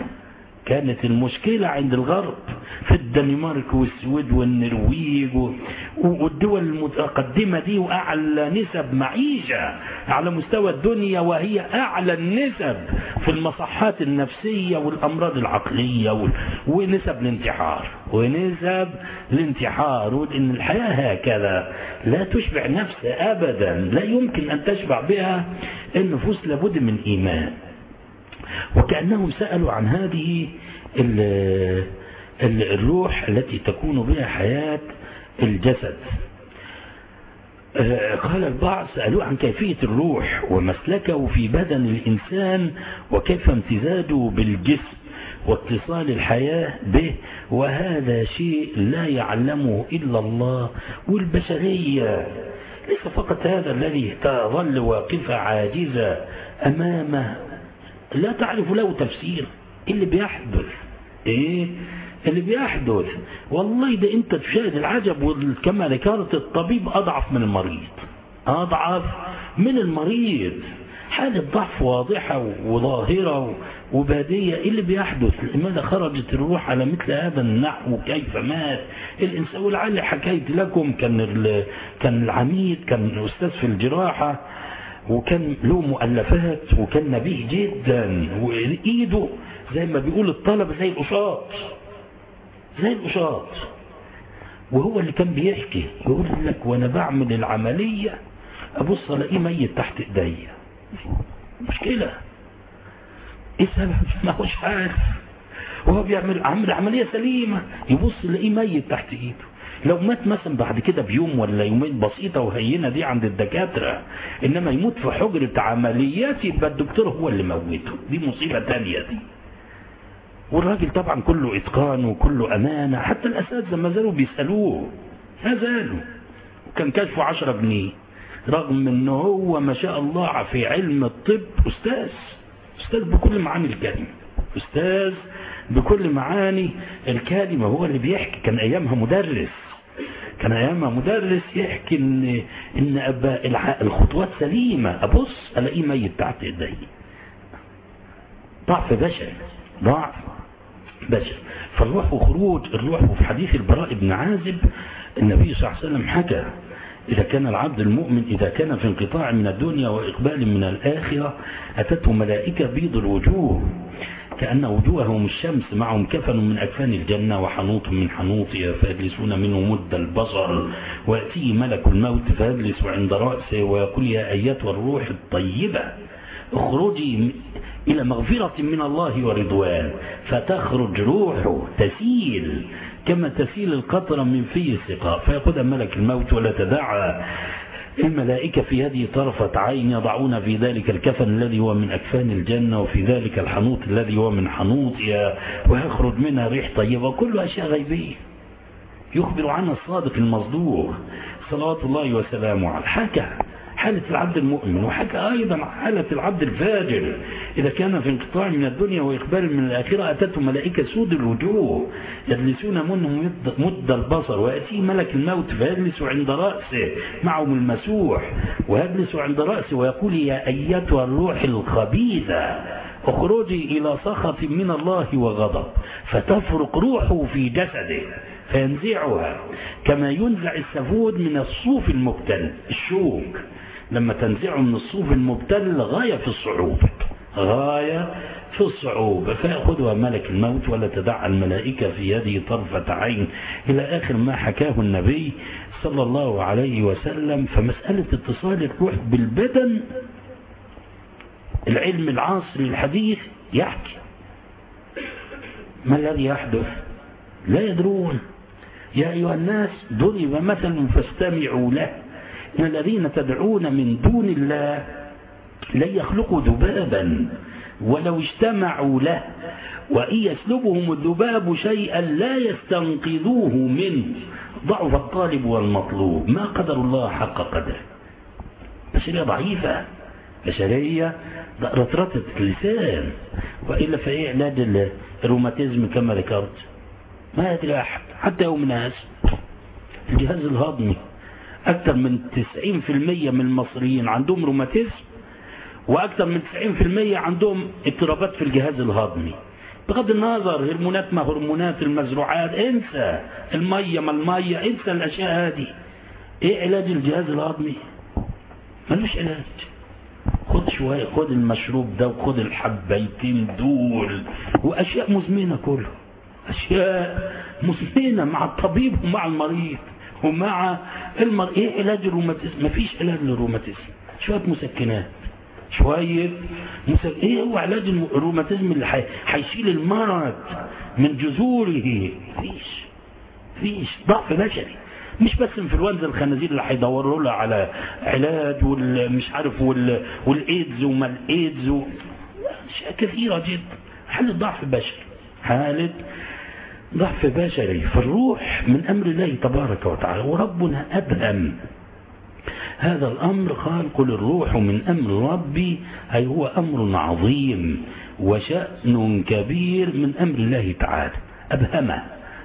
كانت المشكله عند الغرب في الدنمارك والسويد والنرويج والدول المتقدمه دي، واعلى نسب معيشه على مستوى الدنيا، وهي اعلى النسب في المصحات النفسيه والامراض العقليه ونسب الانتحار ونسب الانتحار. وان الحياه هكذا لا تشبع نفس ابدا، لا يمكن ان تشبع بها النفوس، لابد من ايمان. وكأنهم سألوا عن هذه الروح التي تكون بها حياة الجسد. قال البعض سألوا عن كيفية الروح ومسلكه في بدن الإنسان، وكيف امتزاجه بالجسم واتصال الحياة به، وهذا شيء لا يعلمه إلا الله والبشرية. ليس فقط هذا الذي تظل واقفة عاجزة أمامه لا تعرف له تفسير. اللي بيحدث ايه اللي بيحدث والله ده انت تشاهد العجب، وكما ذكرت الطبيب اضعف من المريض، اضعف من المريض، حالة ضعف واضحة وظاهرة وبادية. اللي بيحدث لماذا خرجت الروح على مثل هذا النحو؟ كيف مات الإنسان؟ ولعل حكيت لكم كان كان العميد كان أستاذ في الجراحة، وكان له مؤلفات، وكان نبيه جدا، وإيده زي ما بيقول الطلبة زي القشاط، زي القشاط. وهو اللي كان بيحكي يقول لك وانا بعمل العملية ابص الاقيه ميت تحت ايديا. مشكلة ايه السبب؟ ما هوش عارف، وهو بيعمل عمل عملية سليمة يبص الاقيه ميت تحت ايده. لو مات مثلا بعد كده بيوم ولا يومين بسيطة وهينة دي عند الدكاترة، انما يموت في حجرة عمليات يبقى الدكتور هو اللي موته، دي مصيبة تانية دي. والراجل طبعا كله اتقان وكله امانة، حتى الاساتذة ما زالوا بيسألوه، ما زالوا. وكان كشفه عشرة جنيه رغم انه هو ما شاء الله في علم الطب استاذ، استاذ بكل معاني الكلمة، استاذ بكل معاني الكلمة. هو اللي بيحكي، كان ايامها مدرس، كان ايامها مدرس يحكي ان ان ابا الخطوات سليمة، ابص الاقيه ميت تحت ايدي. ضعف بشري، ضعف بشري. فالروح وخروج الروح. وفي حديث البراء بن عازب النبي صلى الله عليه وسلم حكى: إذا كان العبد المؤمن إذا كان في انقطاع من الدنيا وإقبال من الآخرة أتته ملائكة بيض الوجوه كأن وجوههم الشمس، معهم كفن من أكفان الجنة وحنوط من حنوطها فيجلسون منه مد البصر، ويأتيه ملك الموت فيجلس عند رأسه ويقول: يا أيتها الروح الطيبة اخرجي إلى مغفرة من الله ورضوان. فتخرج روحه تسيل كما تسيل القطرة من في السقاء، فيأخذها ملك الموت ولا تدعى الملائكة في هذه طرفة عين، يضعون في ذلك الكفن الذي هو من أكفان الجنة وفي ذلك الحنوط الذي هو من حنوطها، ويخرج منها ريح طيبة. كل أشياء غيبية يخبر عنها الصادق المصدوق صلوات الله وسلامه عليه. حكى حالة العبد المؤمن، وحكى أيضا حالة العبد الفاجر إذا كان في انقطاع من الدنيا وإقبال من الآخرة أتته ملائكة سود الوجوه يجلسون منهم مد البصر، ويأتي ملك الموت فيجلس عند رأسه معهم المسوح، ويجلس عند رأسه ويقول: يا أيتها الروح الخبيثة اخرجي إلى سخط من الله وغضب. فتفرق روحه في جسده فينزعها كما ينزع السفود من الصوف المبتل. الشوك لما تنزعه من الصوف المبتل غاية في الصعوبة، غاية في الصعوبة، فيأخذها ملك الموت ولا تدع الملائكة في يده طرفة عين، إلى آخر ما حكاه النبي صلى الله عليه وسلم. فمسألة اتصال الروح بالبدن العلم العصري الحديث يحكي ما الذي يحدث؟ لا يدرون. يا أيها الناس ضرب مثل فاستمعوا له، إن الذين تدعون من دون الله لن يخلقوا ذبابا ولو اجتمعوا له، وإن يسلبهم الذباب شيئا لا يستنقذوه منه، ضعف الطالب والمطلوب، ما قدر الله حق قدره. بشرية ضعيفة، بشرية رطرطة اللسان. وإلا فإيه علاج الروماتيزم كما ذكرت؟ ما يدري أحد حتى يوم الناس. الجهاز الهضمي أكثر من تسعين في المية من المصريين عندهم روماتيزم، وأكثر من تسعين في المية عندهم اضطرابات في الجهاز الهضمي. بغض النظر هرمونات ما هرمونات، المزروعات انسى، المية ما المية انسى، الأشياء هذه. إيه علاج الجهاز الهضمي؟ ملوش علاج. خد شوية، خد المشروب ده وخد الحبيتين دول، وأشياء مزمنة كله، أشياء مزمنة مع الطبيب ومع المريض ومع المريض. إيه علاج الروماتيزم؟ مفيش علاج للروماتيزم. شوية مسكنات، شوية مسك... إيه هو علاج الروماتيزم اللي حي... حيشيل المرض من جذوره؟ فيش فيش ضعف بشري. مش بس انفلونزا الخنازير اللي هيدوروا لها على علاج والمش عارف وال... والايدز وما الايدز و... اشياء كثيرة جدا. حالة ضعف بشري، حالة ضعف بشري. فالروح من أمر الله تبارك وتعالى، وربنا أبهم هذا الأمر. قال: قل الروح من أمر ربي، أي هو أمر عظيم وشأن كبير من أمر الله تعالى. أبهمه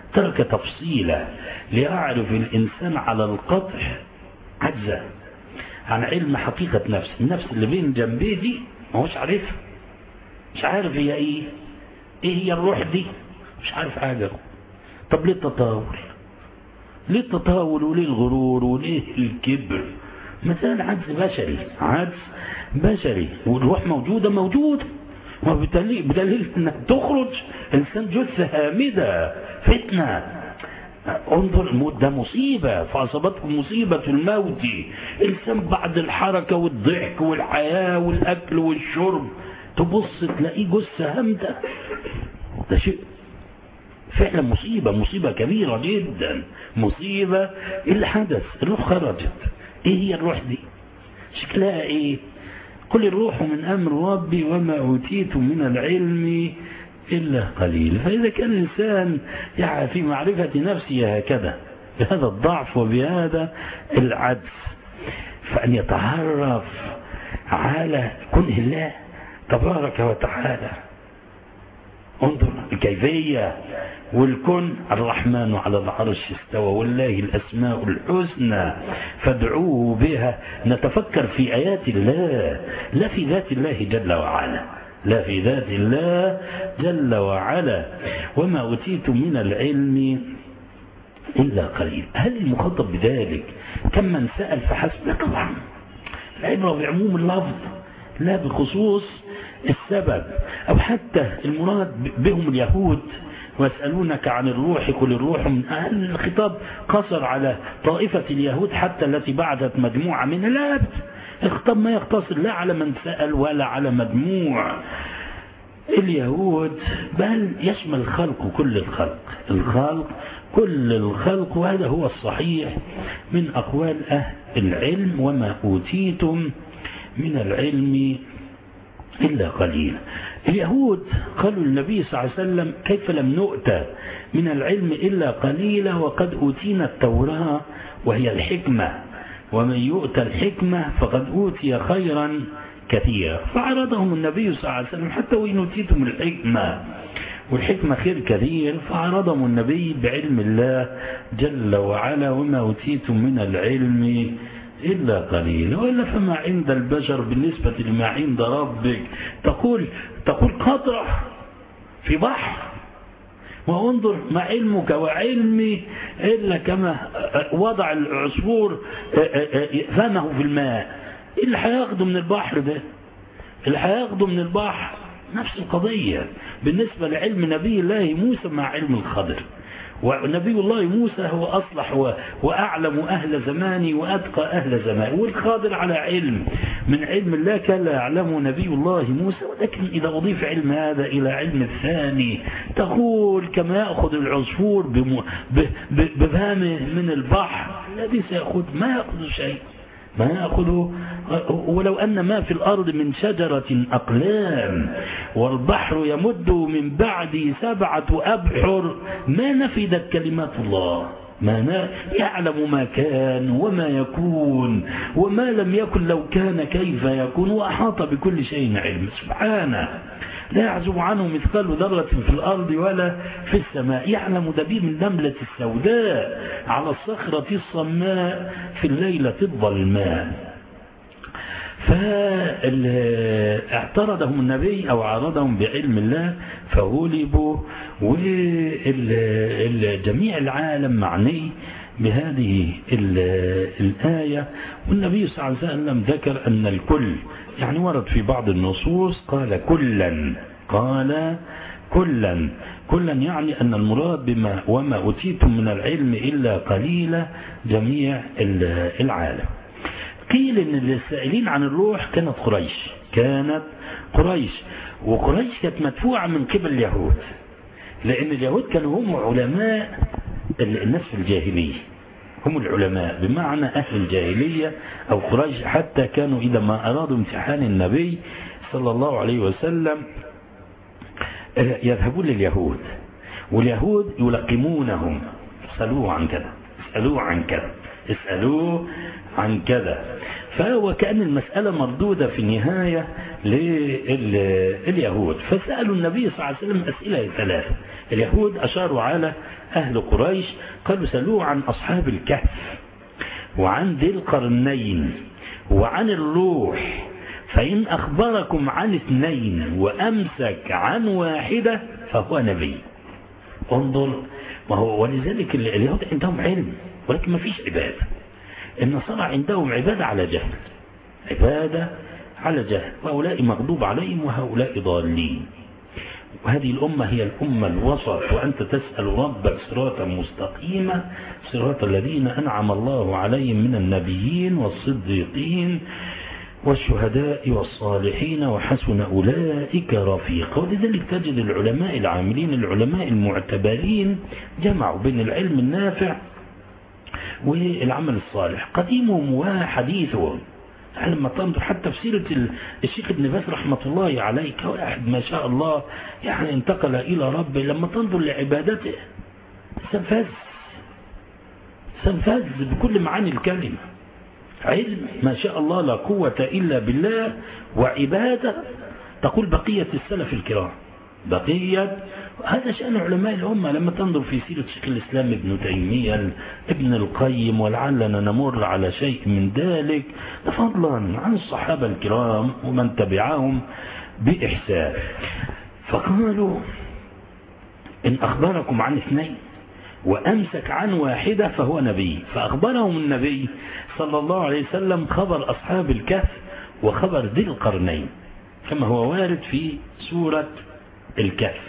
ترك تفصيلا ليعرف الإنسان على القطع عجزه عن علم حقيقة نفسه. النفس اللي بين جنبيه دي ما هوش عارفها، مش عارف هي ايه، ايه هي الروح دي، مش عارف حاجة. طب ليه التطاول؟ ليه التطاول وليه الغرور وليه الكبر؟ مثلا عجز بشري، عجز بشري، والروح موجودة موجودة، وبدليل بدليل انها تخرج انسان جثة هامدة فتنة. انظر الموت ده مصيبة، فأصابتكم مصيبة الموت. إنسان بعد الحركة والضحك والحياة والأكل والشرب تبص تلاقيه جثة هامدة. ده شيء فعلا مصيبة، مصيبة كبيرة جدا، مصيبة. اللي حدث الروح خرجت، ايه هي الروح دي؟ شكلها ايه؟ قل الروح من أمر ربي وما أوتيتم من العلم إلا قليل. فإذا كان الإنسان يعني في معرفة نفسه هكذا بهذا الضعف وبهذا العجز، فأن يتعرف على كنه الله تبارك وتعالى. انظر الكيفية والكن. الرحمن على العرش استوى والله الأسماء الحسنى فادعوه بها. نتفكر في آيات الله لا في ذات الله جل وعلا، لا في ذات الله جل وعلا. وما أوتيتم من العلم إلا قليل. هل المخاطب بذلك كم من سأل فحسب؟ لا طبعا، العبرة بعموم اللفظ لا بخصوص السبب. أو حتى المراد بهم اليهود ويسألونك عن الروح قل الروح من أهل. الخطاب قصر على طائفة اليهود حتى التي بعثت مجموعة من الأبد. الخطاب ما يقتصر لا على من سأل ولا على مجموع اليهود، بل يشمل الخلق كل الخلق، الخلق كل الخلق. وهذا هو الصحيح من أقوال أهل العلم. وما أوتيتم من العلم إلا قليل. اليهود قالوا للنبي صلى الله عليه وسلم كيف لم نؤتى من العلم إلا قليلا وقد أوتينا التوراة وهي الحكمة، ومن يؤتى الحكمة فقد أوتي خيرا كثيرا. فعرضهم النبي صلى الله عليه وسلم حتى وإن أوتيتم الحكمة والحكمة خير كثير، فعرضهم النبي بعلم الله جل وعلا وما أوتيتم من العلم إلا قليل. وإلا فما عند البشر بالنسبة لما عند ربك. تقول تقول قطرة في بحر، وانظر ما علمك وعلمي إلا كما وضع العصفور فمه في الماء. اللي هياخده من البحر ده، اللي هياخده من البحر نفس القضية بالنسبة لعلم نبي الله موسى مع علم الخضر. ونبي الله موسى هو أصلح وأعلم أهل زماني وأتقى أهل زماني، والخاضر على علم من علم الله كان لا يعلم نبي الله موسى. ولكن إذا أضيف علم هذا إلى علم الثاني تقول كما يأخذ العصفور بفهمه من البحر الذي سيأخذ ما يأخذ شيء، ما يأخذه. ولو أن ما في الأرض من شجرة أقلام والبحر يمد من بعد سبعة أبحر ما نفدت كلمات الله. ما يعلم ما كان وما يكون وما لم يكن لو كان كيف يكون، وأحاط بكل شيء علم سبحانه. لا يعزب عنه مثقال ذرة في الأرض ولا في السماء. يعلم دبيب النملة السوداء على الصخرة الصماء في الليلة الظلماء. فاعترضهم النبي أو عارضهم بعلم الله فغلبوا. وجميع العالم معني بهذه الآية. والنبي صلى الله عليه وسلم ذكر أن الكل، يعني ورد في بعض النصوص قال كلا، قال كلا كلا يعني أن المراد بما وما أوتيتم من العلم إلا قليلا جميع العالم. قيل ان السائلين عن الروح كانت قريش، كانت قريش وقريش كانت مدفوعة من قبل اليهود، لأن اليهود كانوا هم علماء الناس في الجاهلية، هم العلماء بمعنى أهل الجاهلية أو قريش. حتى كانوا إذا ما أرادوا امتحان النبي صلى الله عليه وسلم يذهبون لليهود، واليهود يلقمونهم اسألوه عن كذا، اسألوه عن كذا، اسألوه عن كذا. فهو كأن المسألة مردودة في النهاية لليهود، فسألوا النبي صلى الله عليه وسلم أسئلة ثلاثة. اليهود أشاروا على أهل قريش، قالوا سألوه عن أصحاب الكهف وعن ذي القرنين وعن الروح، فإن أخبركم عن اثنين وأمسك عن واحدة فهو نبي. انظر، ما هو ولذلك اليهود عندهم علم ولكن ما فيش عبادة. النصارى عندهم عبادة على جهل، عبادة على جهل، وهؤلاء مغضوب عليهم وهؤلاء ضالين. وهذه الأمة هي الأمة الوسط، وأنت تسأل ربك صراطا مستقيما صراط الذين أنعم الله عليهم من النبيين والصديقين والشهداء والصالحين وحسن أولئك رفيقا. ولذلك تجد العلماء العاملين العلماء المعتبرين جمعوا بين العلم النافع والعمل الصالح، قديمهم وحديثهم. لما تنظر حتى في سيرة الشيخ ابن باز رحمة الله عليه، واحد ما شاء الله يعني انتقل إلى ربه، لما تنظر لعبادته سنفذ سنفذ بكل معاني الكلمة، علم ما شاء الله لا قوة إلا بالله، وعبادة تقول بقية السلف الكرام، بقية. هذا شأن علماء الأمة. لما تنظر في سيرة شيخ الإسلام ابن تيمية ابن القيم، ولعلنا نمر على شيء من ذلك، فضلا عن الصحابة الكرام ومن تبعهم بإحسان. فقالوا إن أخبركم عن اثنين وأمسك عن واحدة فهو نبي. فأخبرهم النبي صلى الله عليه وسلم خبر أصحاب الكهف وخبر ذي القرنين كما هو وارد في سورة الكهف.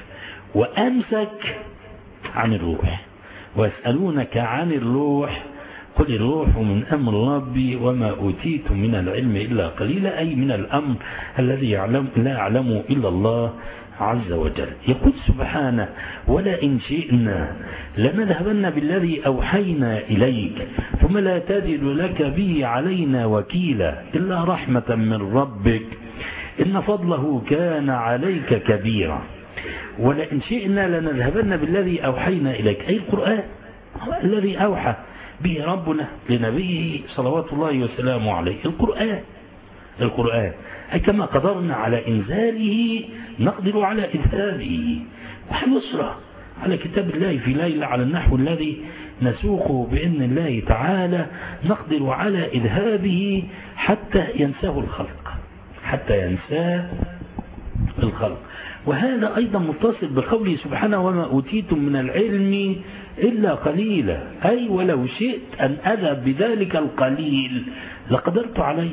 وأمسك عن الروح، ويسألونك عن الروح قل الروح من أمر ربي وما أوتيتم من العلم إلا قليلا، أي من الأمر الذي يعلم لا يعلمه إلا الله عز وجل. يقول سبحانه ولئن شئنا لنذهبن بالذي أوحينا إليك ثم لا تجد لك به علينا وكيلا إلا رحمة من ربك إن فضله كان عليك كبيرا. ولئن شئنا لنذهبن بالذي أوحينا إليك، أي القرآن الذي أوحى به ربنا لنبيه صلوات الله وسلامه عليه. القرآن القرآن أي كما قدرنا على إنزاله نقدر على إذهابه، وحنصره على كتاب الله في ليلة على النحو الذي نسوقه بإذن الله تعالى، نقدر على إذهابه حتى ينساه الخلق حتى ينساه الخلق. وهذا أيضا متصل بقوله سبحانه وما أوتيتم من العلم إلا قليلا، أي ولو شئت أن أذهب بذلك القليل لقدرت عليه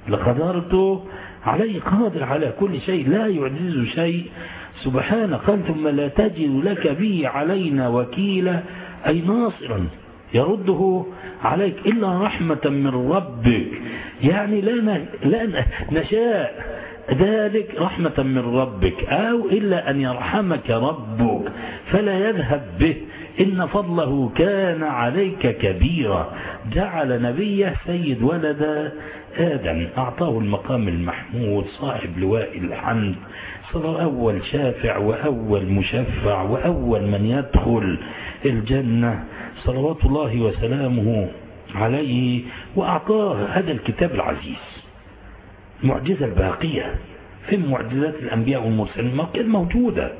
لقدرت عليه قادر على كل شيء لا يعجز شيء سبحانه. قال ثم لا تجد لك به علينا وكيلا، أي ناصرا يرده عليك إلا رحمة من ربك، يعني لا لا نشاء ذلك رحمة من ربك، أو إلا أن يرحمك ربك فلا يذهب به إن فضله كان عليك كبيرا. جعل نبيه سيد ولد آدم، أعطاه المقام المحمود صاحب لواء الحمد، صار أول شافع وأول مشفع وأول من يدخل الجنة صلوات الله وسلامه عليه. وأعطاه هذا الكتاب العزيز، المعجزة الباقية في معجزات الأنبياء والمرسلين ما كانت موجودة،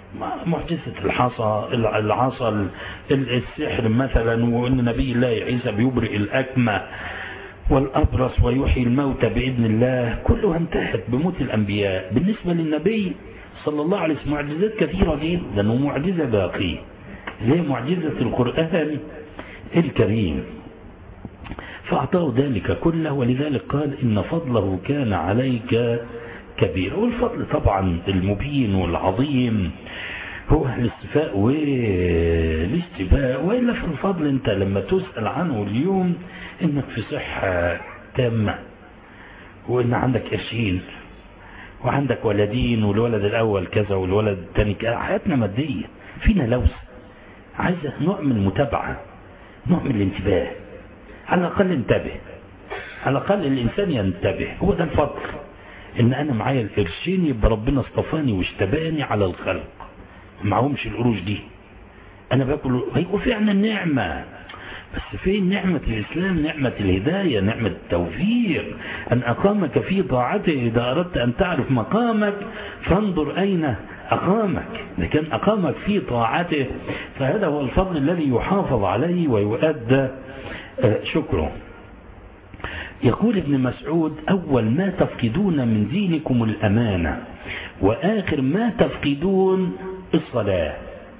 معجزة الحصى العصا السحر مثلا، وأن نبي الله عيسى بيبرئ الأكمى والأبرص ويحيي الموتى بإذن الله، كلها انتهت بموت الأنبياء. بالنسبة للنبي صلى الله عليه وسلم معجزات كثيرة جدا ومعجزة باقية هي معجزة القرآن الكريم، فأعطاه ذلك كله. ولذلك قال إن فضله كان عليك كبير. والفضل طبعا المبين والعظيم هو الاستفاء والاستباء. وإلا في الفضل أنت لما تسأل عنه اليوم إنك في صحة تامة، وإن عندك قرشين وعندك ولدين والولد الأول كذا والولد الثاني كذا، حياتنا مادية فينا لوث، عايزة نوع من المتابعة، نوع من الانتباه، على الأقل انتبه، على الأقل الإنسان ينتبه. هو ده الفضل، إن أنا معايا القرشين يبقى ربنا اصطفاني واشتباني على الخلق، معهمش القروش دي أنا باكل، هيكون فعلا النعمة. بس فين نعمة الإسلام، نعمة الهداية، نعمة التوفيق، أن أقامك في طاعته. إذا أردت أن تعرف مقامك فانظر أين أقامك. إذا كان أقامك في طاعته فهذا هو الفضل الذي يحافظ عليه ويؤدى شكره. يقول ابن مسعود: أول ما تفقدون من دينكم الأمانة، وآخر ما تفقدون الصلاة.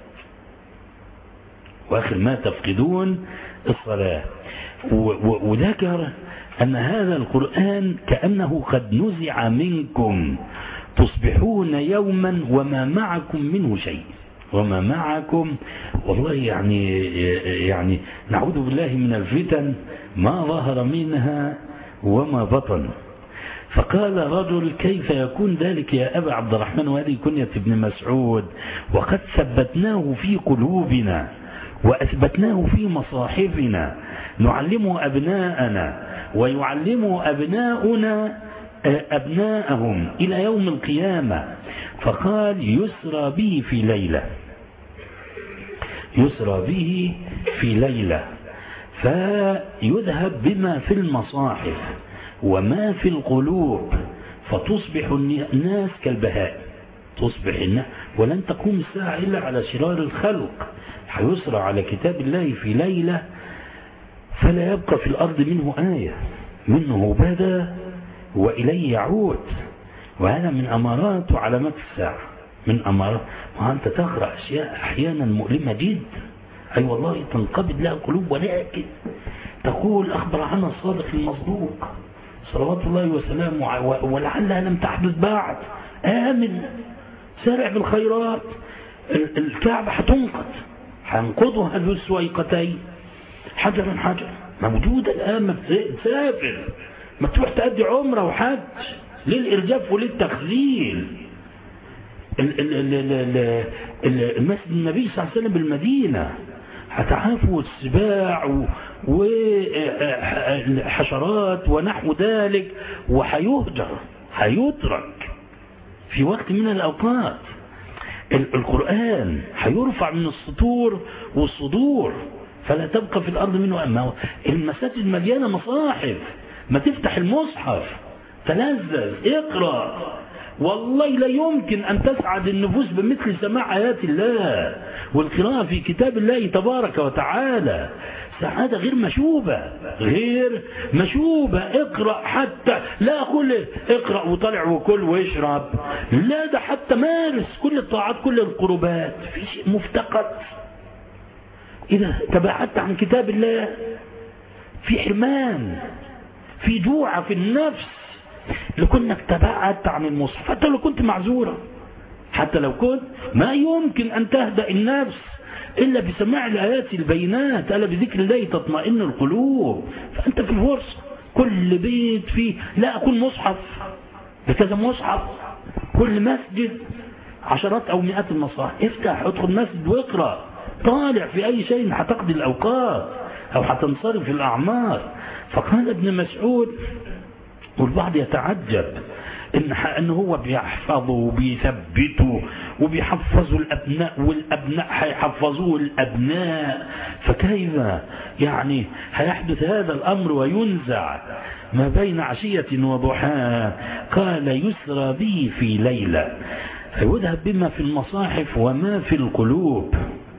وآخر ما تفقدون الصلاة. وذكر أن هذا القرآن كأنه قد نزع منكم، تصبحون يوما وما معكم منه شيء. وما معكم، والله يعني يعني نعوذ بالله من الفتن ما ظهر منها وما بطن. فقال رجل: كيف يكون ذلك يا أبا عبد الرحمن؟ وهذه كنية ابن مسعود، وقد ثبتناه في قلوبنا وأثبتناه في مصاحفنا، نعلمه أبناءنا ويعلمه أبناؤنا أبناءهم إلى يوم القيامة. فقال: يسرى به في ليلة، يسرى به في ليلة، فيذهب بما في المصاحف وما في القلوب، فتصبح الناس كالبهائم. تصبح الناس ولن تقوم الساعة إلا على شرار الخلق. حيسرى على كتاب الله في ليلة فلا يبقى في الأرض منه آية، منه بدأ وإليه يعود. وهذا من أمارات وعلامات الساعة، من أمارات. وأنت تقرأ أشياء أحيانا مؤلمة جدا، أي أيوة والله تنقبض لها القلوب، ولكن تقول: أخبر عنها الصادق المصدوق صلوات الله وسلامه، ولعلها لم تحدث بعد. آمن، سارع بالخيرات، الكعبة هتنقض، هنقضها ذو السويقتين حجرا حجرا، موجودة الآن. ما تسافر، ما تروح تأدي عمرة وحج للإرجاف وللتخزيل. المسجد النبي صلى الله عليه وسلم بالمدينة هتعافوا السباع وحشرات ونحو ذلك، وحيهجر، حيترك في وقت من الأوقات. القرآن حيرفع من السطور والصدور فلا تبقى في الأرض منه أمه. المساجد مليانة مصاحف، ما تفتح المصحف تلذذ، اقرأ. والله لا يمكن أن تسعد النفوس بمثل سماع آيات الله والقراءة في كتاب الله تبارك وتعالى. سعادة غير مشوبة، غير مشوبة. اقرأ، حتى لا أقول اقرأ وطلع وكل واشرب، لا، ده حتى مارس كل الطاعات كل القربات. في شيء مفتقد إذا تباعدت عن كتاب الله، في حرمان، في جوع في النفس. لكنك تباعدت عن المصحف، حتى لو كنت معذورا، حتى لو كنت ما يمكن أن تهدأ النفس إلا بسماع الآيات البينات. ألا بذكر الله تطمئن القلوب. فأنت في فرصة، كل بيت فيه، لا أكون مصحف بكذا مصحف، كل مسجد عشرات أو مئات المصاحف. افتح، ادخل مسجد واقرأ، طالع في أي شيء هتقضي الأوقات أو هتنصرف الأعمار. فقال ابن مسعود، والبعض يتعجب إن إن هو بيحفظه وبيثبته وبيحفظوا الأبناء، والأبناء هيحفظوه الأبناء، فكيف يعني هيحدث هذا الأمر وينزع ما بين عشية وضحاها؟ قال: يسرى به في ليلة، فيذهب بما في المصاحف وما في القلوب،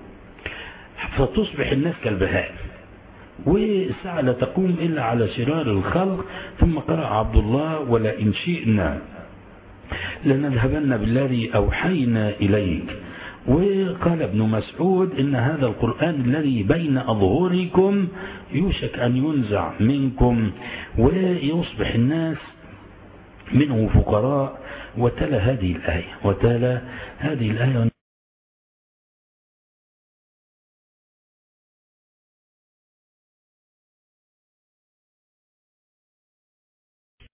فتصبح الناس كالبهائم، والساعة لا تقوم إلا على شرار الخلق. ثم قرأ عبد الله: ولئن شئنا لنذهبن بالذي أوحينا إليك. وقال ابن مسعود: إن هذا القرآن الذي بين أظهركم يوشك أن ينزع منكم ويصبح الناس منه فقراء. وتلا هذه الآية، وتلا هذه الآية.